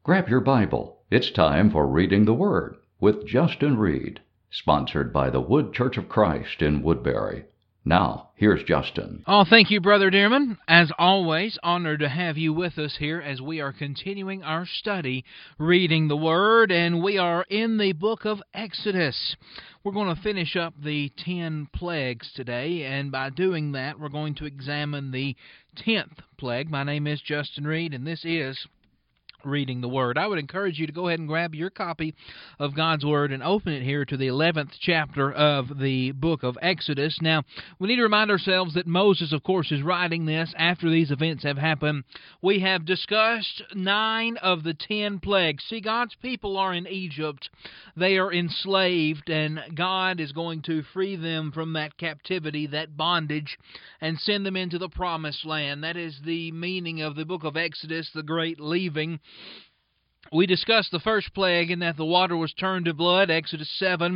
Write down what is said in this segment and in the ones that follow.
Grab your Bible. It's time for Reading the Word with Justin Reed, sponsored by the Wood Church of Christ in Woodbury. Now, here's Justin. Oh, thank you, Brother Dearman. As always, honored to have you with us here as we are continuing our study, Reading the Word, and we are in the book of Exodus. We're going to finish up the 10 plagues today, and by doing that, we're going to examine the 10th plague. My name is Justin Reed, and this is Reading the Word. I would encourage you to go ahead and grab your copy of God's Word and open it here to the 11th chapter of the book of Exodus. Now, we need to remind ourselves that Moses, of course, is writing this after these events have happened. We have discussed 9 of the 10 plagues. See, God's people are in Egypt. They are enslaved, and God is going to free them from that captivity, that bondage, and send them into the promised land. That is the meaning of the book of Exodus, the great leaving. We discussed the first plague in that the water was turned to blood, Exodus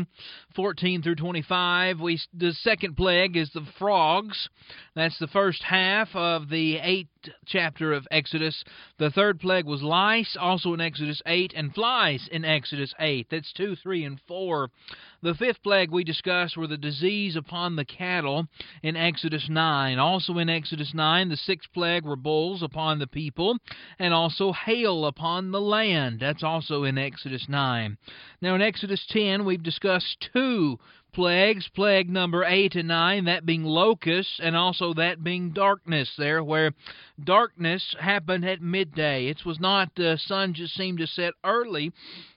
7:14 through 25. The second plague is the frogs. That's the first half of the 8th chapter of Exodus. The third plague was lice, also in Exodus 8, and flies in Exodus 8. That's 2, 3, and 4. The fifth plague we discussed were the disease upon the cattle in Exodus 9. Also in Exodus 9, the sixth plague were bulls upon the people, and also hail upon the land. That's also in Exodus 9. Now in Exodus 10, we've discussed 2 plagues, plague number 8 and 9, that being locusts, and also that being darkness there, where darkness happened at midday. It was not the sun just seemed to set early.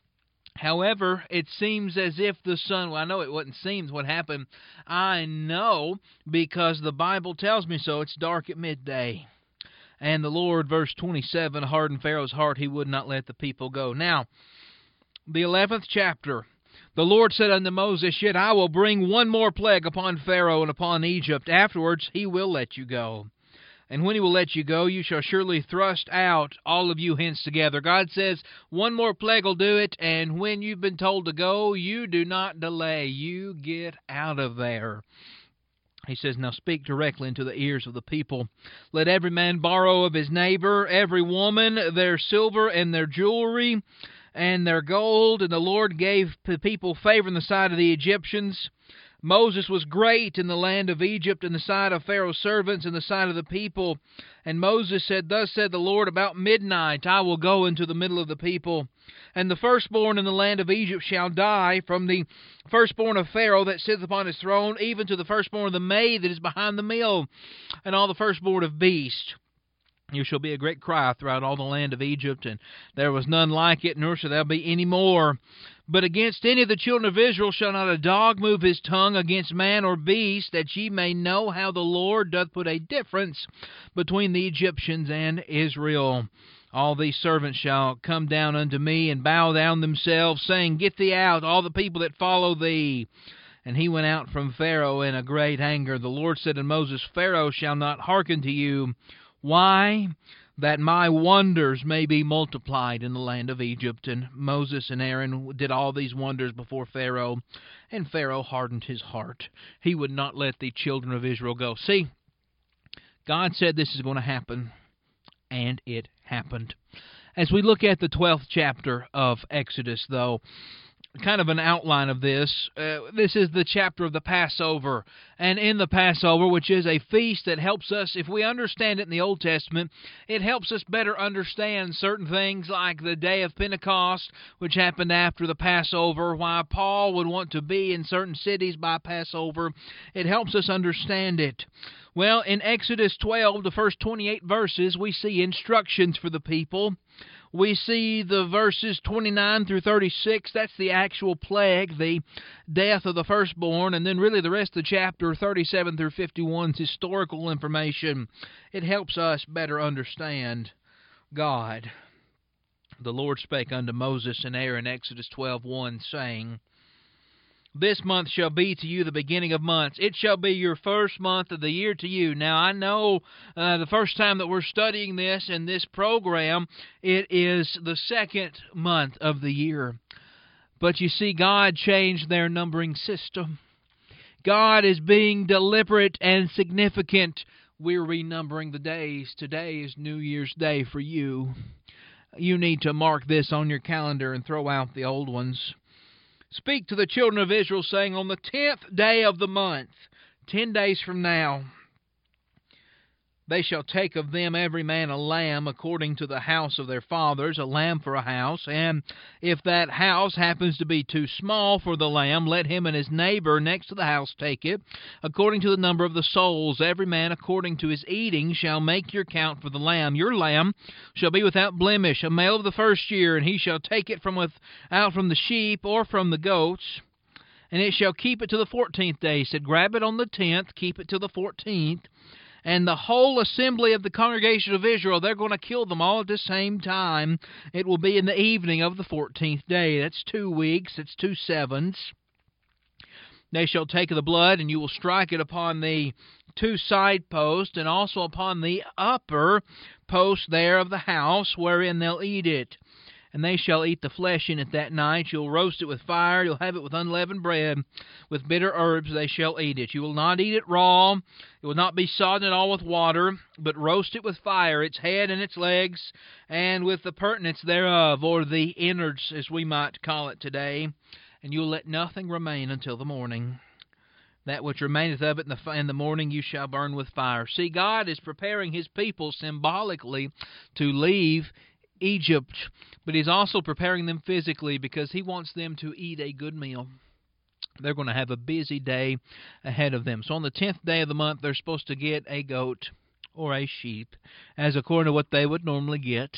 However, it seems as if the sun, well, I know it wasn't seems what happened. I know because the Bible tells me so. It's dark at midday. And the Lord, verse 27, hardened Pharaoh's heart. He would not let the people go. Now, the 11th chapter. The Lord said unto Moses, Yet I will bring one more plague upon Pharaoh and upon Egypt. Afterwards he will let you go. And when he will let you go, you shall surely thrust out all of you hence together. God says, one more plague will do it, and when you've been told to go, you do not delay. You get out of there. He says, Now speak directly into the ears of the people. Let every man borrow of his neighbor, every woman their silver and their jewelry and their gold. And the Lord gave the people favor in the sight of the Egyptians. Moses was great in the land of Egypt, in the sight of Pharaoh's servants, in the sight of the people. And Moses said, Thus said the Lord, about midnight I will go into the middle of the people. And the firstborn in the land of Egypt shall die, from the firstborn of Pharaoh that sitteth upon his throne, even to the firstborn of the maid that is behind the mill, and all the firstborn of beasts. You shall be a great cry throughout all the land of Egypt, and there was none like it, nor shall there be any more. But against any of the children of Israel shall not a dog move his tongue against man or beast, that ye may know how the Lord doth put a difference between the Egyptians and Israel. All these servants shall come down unto me, and bow down themselves, saying, Get thee out, all the people that follow thee. And he went out from Pharaoh in a great anger. The Lord said to Moses, Pharaoh shall not hearken to you. Why? That my wonders may be multiplied in the land of Egypt. And Moses and Aaron did all these wonders before Pharaoh, and Pharaoh hardened his heart. He would not let the children of Israel go. See, God said this is going to happen, and it happened. As we look at the 12th chapter of Exodus, though, kind of an outline of this. This is the chapter of the Passover. And in the Passover, which is a feast that helps us, if we understand it in the Old Testament, it helps us better understand certain things like the day of Pentecost, which happened after the Passover, why Paul would want to be in certain cities by Passover. It helps us understand it. Well, in Exodus 12, the first 28 verses, we see instructions for the people. We see the verses 29 through 36, that's the actual plague, the death of the firstborn, and then really the rest of the chapter, 37 through 51, is historical information. It helps us better understand God. The Lord spake unto Moses and Aaron, Exodus 12:1, saying, This month shall be to you the beginning of months. It shall be your first month of the year to you. Now, I know the first time that we're studying this in this program, it is the second month of the year. But you see, God changed their numbering system. God is being deliberate and significant. We're renumbering the days. Today is New Year's Day for you. You need to mark this on your calendar and throw out the old ones. Speak to the children of Israel, saying, on the 10th day of the month, 10 days from now, they shall take of them every man a lamb according to the house of their fathers, a lamb for a house. And if that house happens to be too small for the lamb, let him and his neighbor next to the house take it. According to the number of the souls, every man according to his eating shall make your count for the lamb. Your lamb shall be without blemish, a male of the first year, and he shall take it out from the sheep or from the goats. And it shall keep it to the 14th day. He said, grab it on the 10th, keep it till the 14th. And the whole assembly of the congregation of Israel, they're going to kill them all at the same time. It will be in the evening of the 14th day. That's 2 weeks. That's 2 sevens. They shall take of the blood, and you will strike it upon the 2 side posts, and also upon the upper post there of the house, wherein they'll eat it. And they shall eat the flesh in it that night. You'll roast it with fire. You'll have it with unleavened bread. With bitter herbs they shall eat it. You will not eat it raw. It will not be sodden at all with water, but roast it with fire, its head and its legs, and with the purtenance thereof, or the innards, as we might call it today. And you'll let nothing remain until the morning. That which remaineth of it in the morning you shall burn with fire. See, God is preparing His people symbolically to leave Egypt, but He's also preparing them physically because He wants them to eat a good meal. They're going to have a busy day ahead of them. So on the 10th day of the month, they're supposed to get a goat or a sheep, as according to what they would normally get.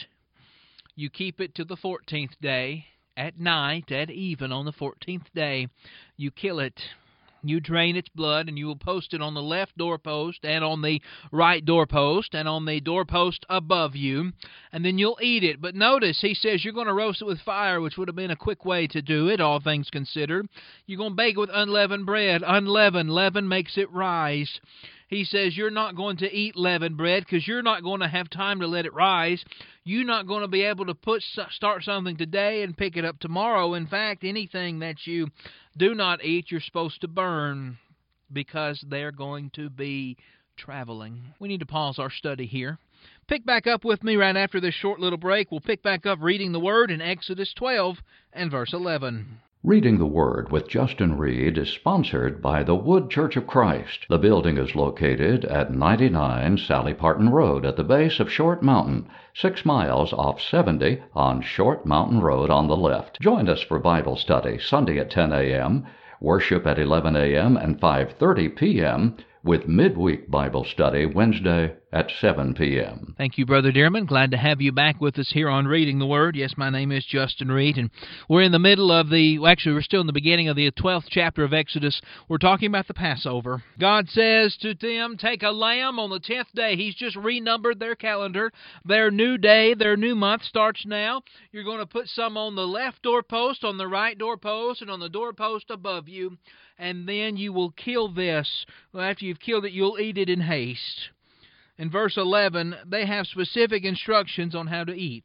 You keep it to the 14th day. At night, at even, on the 14th day, you kill it. You drain its blood, and you will post it on the left doorpost, and on the right doorpost, and on the doorpost above you, and then you'll eat it. But notice, he says you're going to roast it with fire, which would have been a quick way to do it, all things considered. You're going to bake it with unleavened bread. Unleavened, leaven makes it rise. He says you're not going to eat leavened bread because you're not going to have time to let it rise. You're not going to be able to start something today and pick it up tomorrow. In fact, anything that you do not eat, you're supposed to burn because they're going to be traveling. We need to pause our study here. Pick back up with me right after this short little break. We'll pick back up reading the Word in Exodus 12 and verse 11. Reading the Word with Justin Reed is sponsored by the Wood Church of Christ. The building is located at 99 Sally Parton Road at the base of Short Mountain, 6 miles off 70 on Short Mountain Road on the left. Join us for Bible study Sunday at 10 a.m., worship at 11 a.m. and 5:30 p.m., with midweek Bible study Wednesday at 7 p.m. Thank you, Brother Dearman. Glad to have you back with us here on Reading the Word. Yes, my name is Justin Reed, and we're in the middle of we're still in the beginning of the 12th chapter of Exodus. We're talking about the Passover. God says to them, take a lamb on the 10th day. He's just renumbered their calendar. Their new day, their new month starts now. You're going to put some on the left doorpost, on the right doorpost, and on the doorpost above you. And then you will kill this. Well, after you've killed it, you'll eat it in haste. In verse 11, they have specific instructions on how to eat.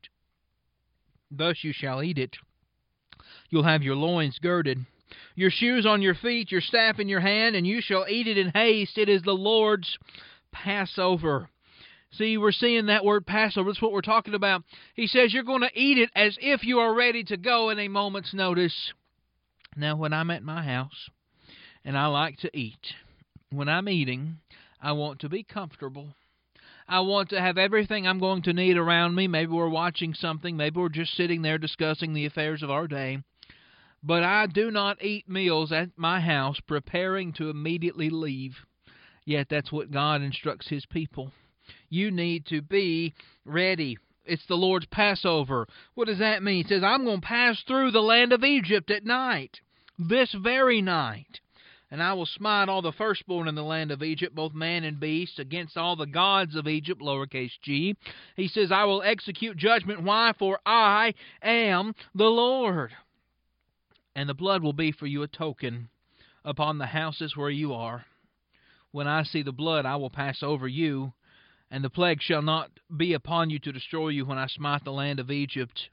Thus you shall eat it. You'll have your loins girded, your shoes on your feet, your staff in your hand, and you shall eat it in haste. It is the Lord's Passover. See, we're seeing that word Passover. That's what we're talking about. He says you're going to eat it as if you are ready to go in a moment's notice. Now, when I'm at my house, and I like to eat, when I'm eating, I want to be comfortable. I want to have everything I'm going to need around me. Maybe we're watching something. Maybe we're just sitting there discussing the affairs of our day. But I do not eat meals at my house preparing to immediately leave. Yet that's what God instructs His people. You need to be ready. It's the Lord's Passover. What does that mean? It says, I'm going to pass through the land of Egypt at night, this very night. And I will smite all the firstborn in the land of Egypt, both man and beast, against all the gods of Egypt, lowercase g. He says, I will execute judgment. Why? For I am the Lord. And the blood will be for you a token upon the houses where you are. When I see the blood, I will pass over you, and the plague shall not be upon you to destroy you when I smite the land of Egypt.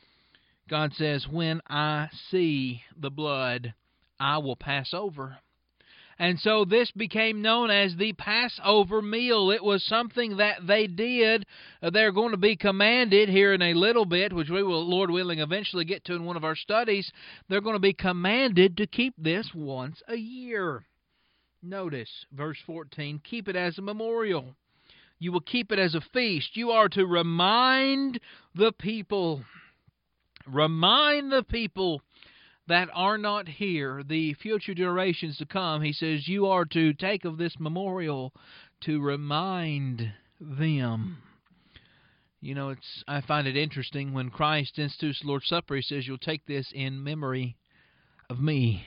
God says, when I see the blood, I will pass over. And so this became known as the Passover meal. It was something that they did. They're going to be commanded here in a little bit, which we will, Lord willing, eventually get to in one of our studies. They're going to be commanded to keep this once a year. Notice verse 14, keep it as a memorial. You will keep it as a feast. You are to remind the people. Remind the people that are not here, the future generations to come. He says you are to take of this memorial to remind them. You know, I find it interesting when Christ institutes the Lord's Supper, He says, you'll take this in memory of me.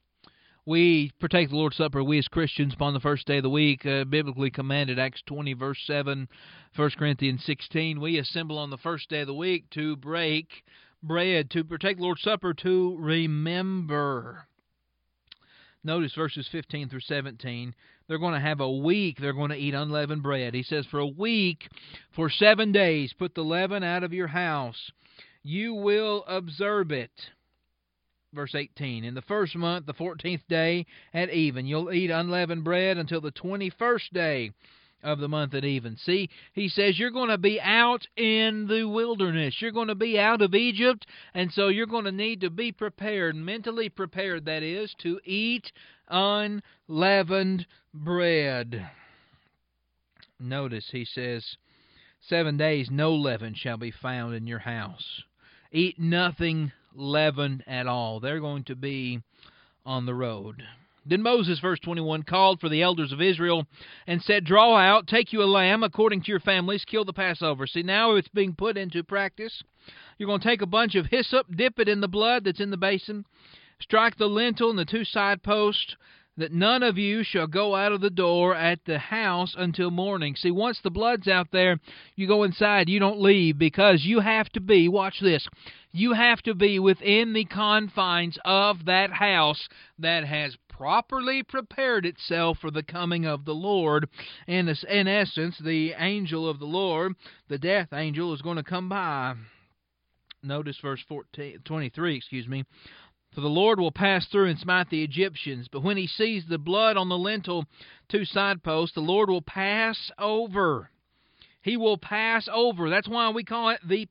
We partake the Lord's Supper, we as Christians, upon the first day of the week, biblically commanded, Acts 20, verse 7, 1 Corinthians 16. We assemble on the first day of the week to break bread, to partake the Lord's Supper, to remember. Notice verses 15 through 17. They're going to have a week. They're going to eat unleavened bread. He says, for a week, for 7 days, put the leaven out of your house. You will observe it. Verse 18, in the first month, the 14th day at even, you'll eat unleavened bread until the 21st day of the month at even. See, he says you're going to be out in the wilderness. You're going to be out of Egypt, and so you're going to need to be prepared, mentally prepared, that is, to eat unleavened bread. Notice he says, 7 days no leaven shall be found in your house. Eat nothing leavened at all. They're going to be on the road. Then Moses, verse 21, called for the elders of Israel and said, draw out, take you a lamb according to your families, kill the Passover. See, now it's being put into practice. You're going to take a bunch of hyssop, dip it in the blood that's in the basin, strike the lintel and the 2 side posts, that none of you shall go out of the door at the house until morning. See, once the blood's out there, you go inside, you don't leave, because you have to be, watch this, you have to be within the confines of that house that has properly prepared itself for the coming of the Lord. And in essence, the angel of the Lord, the death angel, is going to come by. Notice verse 23, For the Lord will pass through and smite the Egyptians, but when he sees the blood on the lintel 2 side posts, the Lord will pass over. He will pass over. That's why we call it the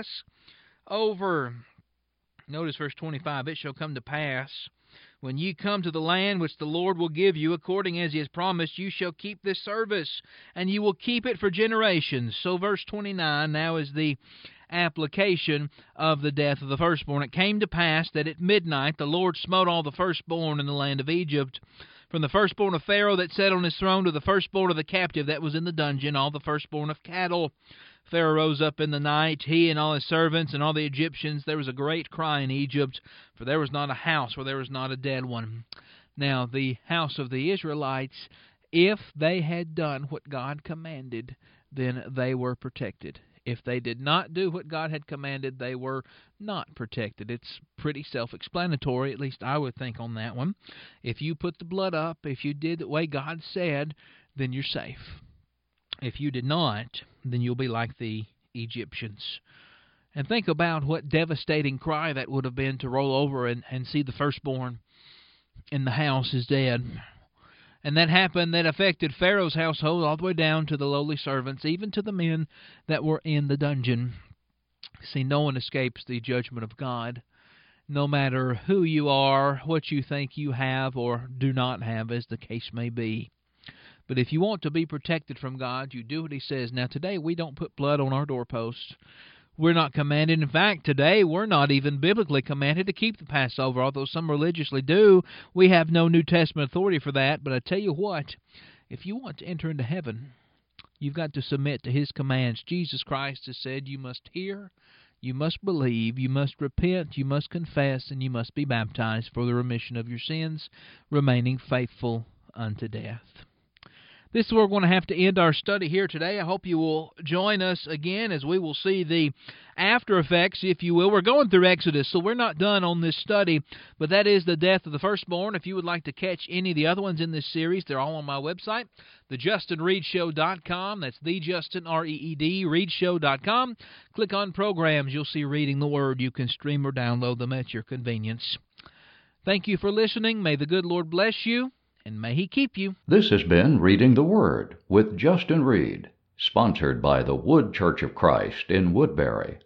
Passover. Notice verse 25, it shall come to pass, when you come to the land which the Lord will give you, according as he has promised, you shall keep this service, and you will keep it for generations. So verse 29 now is the application of the death of the firstborn. It came to pass that at midnight the Lord smote all the firstborn in the land of Egypt, from the firstborn of Pharaoh that sat on his throne to the firstborn of the captive that was in the dungeon, all the firstborn of cattle. Pharaoh rose up in the night, he and all his servants and all the Egyptians. There was a great cry in Egypt, for there was not a house where there was not a dead one. Now the house of the Israelites, if they had done what God commanded, then they were protected. If they did not do what God had commanded, they were not protected. It's pretty self-explanatory, at least I would think on that one. If you put the blood up, if you did the way God said, then you're safe. If you did not, then you'll be like the Egyptians. And think about what devastating cry that would have been to roll over and see the firstborn in the house is dead. And that happened, that affected Pharaoh's household all the way down to the lowly servants, even to the men that were in the dungeon. See, no one escapes the judgment of God, no matter who you are, what you think you have or do not have, as the case may be. But if you want to be protected from God, you do what he says. Now, today we don't put blood on our doorposts. We're not commanded. In fact, today we're not even biblically commanded to keep the Passover, although some religiously do. We have no New Testament authority for that. But I tell you what, if you want to enter into heaven, you've got to submit to his commands. Jesus Christ has said you must hear, you must believe, you must repent, you must confess, and you must be baptized for the remission of your sins, remaining faithful unto death. This is where we're going to have to end our study here today. I hope you will join us again as we will see the after effects, if you will. We're going through Exodus, so we're not done on this study, but that is the death of the firstborn. If you would like to catch any of the other ones in this series, they're all on my website, thejustinreedshow.com. That's thejustin, R-E-E-D, reedshow.com. Click on Programs. You'll see Reading the Word. You can stream or download them at your convenience. Thank you for listening. May the good Lord bless you and may He keep you. This has been Reading the Word with Justin Reed, sponsored by the Wood Church of Christ in Woodbury.